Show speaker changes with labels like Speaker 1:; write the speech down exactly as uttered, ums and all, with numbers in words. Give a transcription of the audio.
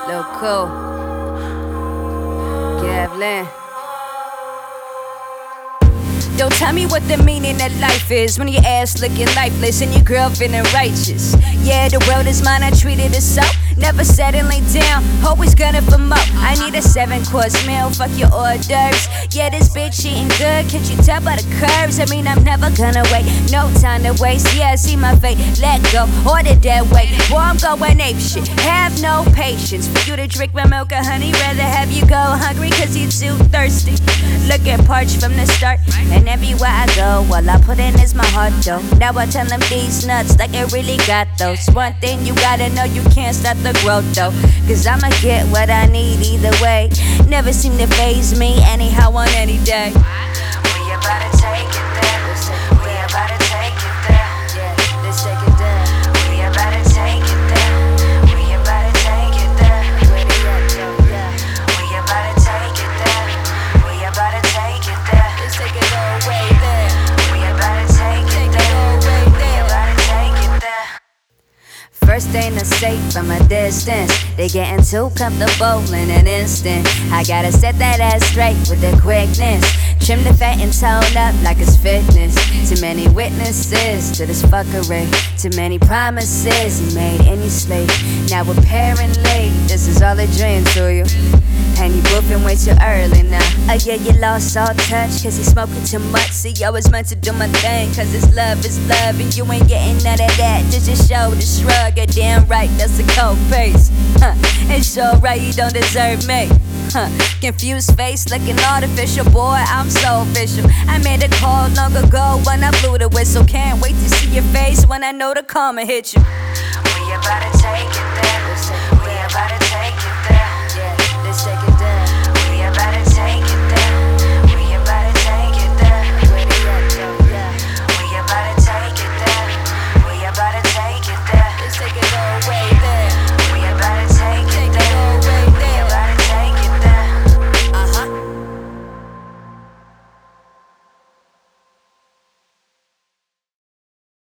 Speaker 1: Lil' Cool, Gavlin. Don't tell me what the meaning of life is when your ass looking lifeless and your girl feeling righteous. Yeah, the world is mine, I treat it as so. Never settling down, always gunning for more. I need a seven course meal, fuck your hors d'oeuvres. Yeah, this bitch eating good, can't you tell by the curves? I mean, I'm never gonna wait, no time to waste. Yeah, I see my fate, let go, order that way. Boy, I'm going ape shit, have no patience for you to drink my milk or honey. Rather have you go hungry cause you too thirsty. Looking parched from the start, and everywhere I go, all I put in is my heart though. Now I tell them these nuts like it really got those. One thing you gotta know, you can't stop the growth though, cause I'ma get what I need either way. Never seem to faze me anyhow on any day. We about to take it there. We about to take it there. Yeah, let's take it there. We about to take it there. We about to take it there. We about to take it there. We about to take it there. Let's take it all way there. We about to take it there. We about to take it there. First ain't a safe from a distance. They getting too comfortable in an instant. I gotta set that ass straight with the quickness. Trim the fat and tone up like it's fitness. Too many witnesses to this fuckery. Too many promises you made in your sleep. Now apparently this is all a dream to you. And you boofing way too early now. Oh yeah, you lost all touch cause you smoking too much. See, I was meant to do my thing cause it's love is love. And you ain't getting none of that, just your shoulder shrug. You're damn right, that's a cold face. Huh. It's so right you don't deserve me. Huh. Confused face looking artificial, boy, I'm so official. I made a call long ago when I blew the whistle. Can't wait to see your face when I know the karma hit you. We about to take it there. We about to take it there.